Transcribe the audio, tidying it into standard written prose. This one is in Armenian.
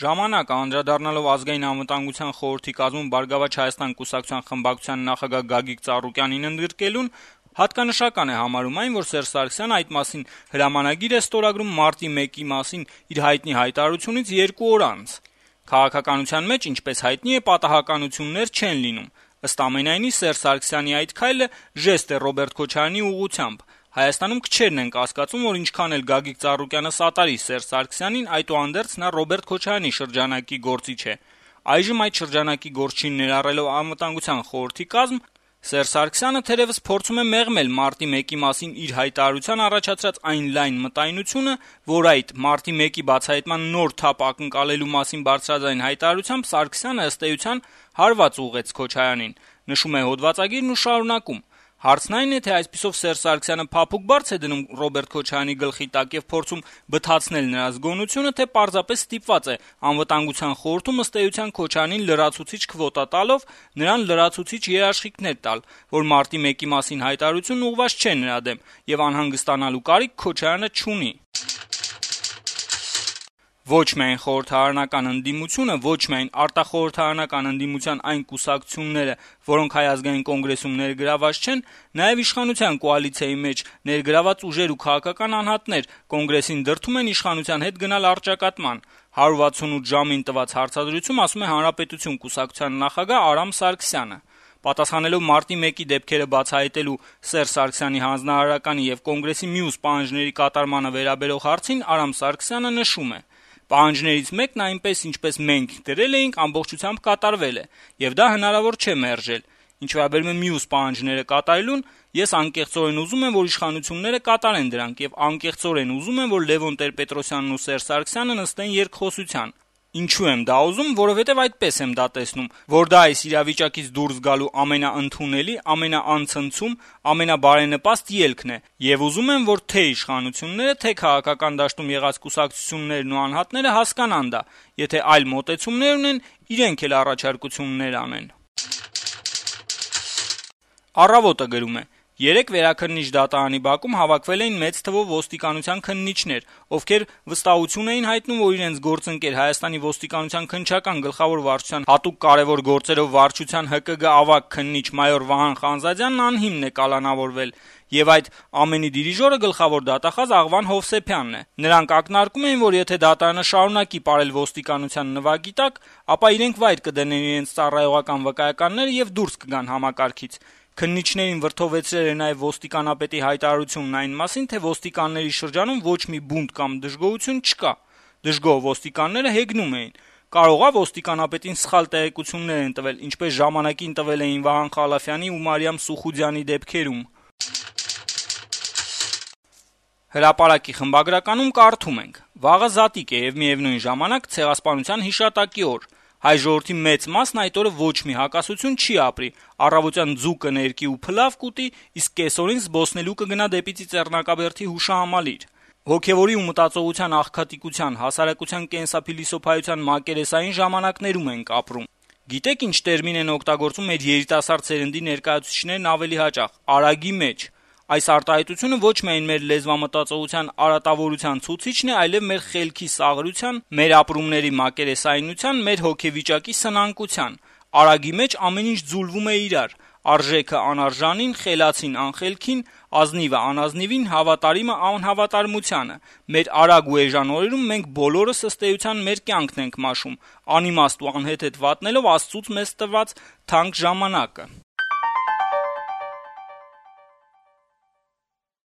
Ժամանակը անդրադառնալով ազգային անվտանգության խորհրդի կազմում Բարգավաճ Հայաստան կուսակցության խմբակցության նախագահ Գագիկ Ծառուկյանին ընդգրկելուն հատկանշական է համարում այն, որ Սերժ Սարգսյանը այդ մասին հրամանագիր է ստորագրում մարտի 1-ի մասին իր հայտնի հայտարարությունից 2 օր անց։ Քաղաքականության մեջ, ինչպես հայտնի է, պատահականություններ չեն լինում։ Ըստ ամենայնի, Սերժ Սարգսյանի այդ քայլը ժեստ է Ռոբերտ Քոչարյանի ուղղությամբ։ Հայաստանում քչերն են կասկածում, որ ինչքան էլ Գագիկ Ծառուկյանը սատարի Սերժ Սարգսյանին, այդուհանդերձ նա Ռոբերտ Քոչարյանի շրջանակի գործիչ է։ Այժմ այդ շրջանակի գործչին ներառելով անվտանգության խորհրդի կազմ, Սերժ Սարգսյանը թերևս փորձում է մեղմել մարտի 1-ի մասին իր հայտարարության առաջացրած այն լայն մտայնությունը, որ այդ մարտի 1-ի բացահայտման նոր թափ ակնկալելու մասին բարձրաձայն հայտարարությամբ Սարգսյանը ըստ էության հարված ուղղեց Քոչարյանին, նշում է հոդվածագիրն ու շարունակում. Հարցն այն է, թե այսպիսով Սերժ Սարգսյանը փափուկ բարձ է դնում Ռոբերտ Քոչարյանի գլխի տակ եւ փորձում բթացնել նրա զգոնությունը, թե պարզապես ստիպված է անվտանգության խորհրդում ըստ էության Քոչարյանին լրացուցիչ քվոտա տալով նրան լրացուցիչ երաշխիքներ տալ, որ մարտի 1-ի մասին հայտարարությունն ուղղված չէ նրա դեմ եւ անհանգստանալու կարիք Քոչարյանը չունի։ Ոչ միայն խորհրդարանական ընդդիմությունը, ոչ միայն արտախորհրդարանական ընդդիմության այն կուսակցությունները, որոնք Հայ ազգային կոնգրեսում ներգրաված չեն, նաև իշխանության կոալիցիայի մեջ ներգրաված ուժեր ու քաղաքական անհատներ կոնգրեսին դրդում են իշխանության հետ գնալ առճակատման։ 168 ժամին տված հարցադրություն ասում է Հանրապետություն կուսակցության նախագահ Արամ Սարգսյանը։ Պատասխանելով մարտի 1-ի դեպքերը բացահայտելու Սերժ Սարգսյանի հանձնարարականի եւ կոնգրեսի մյուս պահանջների կատարմանը վերաբերող հարցին Արամ Սարգսյանը նշում է. Պահանջներից մեկն այնպես ինչպես մենք դրել էինք ամբողջությամբ կատարվել է, եւ դա հնարավոր չէ մերժել։ Ինչ վերաբերում է մյուս պահանջները կատարելուն, ես անկեղծորեն ուզում եմ, որ իշխանությունները կատարեն դրանք եւ անկեղծորեն ուզում եմ, որ Լևոն Տեր-Պետրոսյանն ու Սերժ Սարգսյանը նստեն երկխոսության։ Ինչու եմ դա ուզում, որովհետեւ այդպես եմ դա տեսնում, որ դա այս իրավիճակից դուրս գալու ամենաընդունելի, ամենաանցնցում, ամենաբարենպաստ ելքն է, եւ ուզում եմ, որ թե իշխանությունները, թե քաղաքական դաշտում եղած կուսակցություններն ու անհատները հասկանան դա, եթե այլ մոտեցումներ ունեն, իրենք էլ առաջարկություններ անեն։ Առավոտը գրում է. Երեկ Վերաքննիչ դատարանի բակում հավաքվել էին մեծ թվով ոստիկանության քննիչներ, ովքեր վստահություն էին հայտնում, որ իրենց գործընկեր Հայաստանի ոստիկանության քննչական գլխավոր վարչության հատուկ կարևոր գործերով վարչության ՀԿԳ ավագ քննիչ մայոր Վահան Խանզադյանն անհիմն է կալանավորվել, եւ այդ ամենի դիրիժորը գլխավոր դատախազ Աղվան Հովսեփյանն է։ Նրանք ակնարկում էին, որ եթե դատարանը շարունակի ապրել ոստիկանության նվագի տակ, ապա իրենք վայր կդնեն իրենց ծառայողական վկայականները եւ դուրս կգան համակարգից։ Քննիչներին վրդովեցրել է նաև ոստիկանապետի հայտարարությունն այն մասին, թե ոստիկանների շրջանում ոչ մի բունտ կամ դժգոհություն չկա։ Դժգոհ ոստիկանները հեգնում էին։ Կարող է ոստիկանապետին սխալ տեղեկություններ են տվել, ինչպես ժամանակին տվել էին Վահան Խալաֆյանի ու Մարիամ Սուխուդյանի դեպքերում։ Հրապարակի խմբագրականում կարդում ենք. Վաղը զատիկ է եւ միևնույն ժամանակ ցեղասպանության հիշատակի օր։ Հայ ժողովրդի մեծ մասն այդ օրը ոչ մի հակասություն չի ապրի, առավոտյան ձուկը ներկի ու փլավ կուտի, իսկ կեսօրին զբոսնելու կգնա դեպի Ծիծեռնակաբերդի հուշահամալիր։ Հոգևորի ու մտածողության աղքատիկության, հասարակության կենսափիլիսոփայության մակերեսային ժամանակներում ենք ապրում։ Գիտեք ինչ տերմին են օգտագործում մեր երիտասարդ սերնդի ներկայացուցիչներն ավելի հաճախ՝ արագի մեջ։ Այս արտահայտությունը ոչ միայն մեր լեզվամտածողության արատավորության ցուցիչն է, այլև մեր խելքի սաղրության, մեր ապրումների մակերեսայնության, մեր հոգեվիճակի սնանկության։ Արագի մեջ ամեն ինչ ձուլվում է իրար, արժեքը անարժանին, խելացին անխելքին, ազնիվը անազնիվին, հավատարիմը անհավատարմությանը։ Մեր արագ ու էժան օրերում մենք բոլորս ըստ էության մեր կյանքն ենք մաշում, անիմաստ ու անհեթեթ վատնելով Աստծուց մեզ տրված թանկ ժամանակը։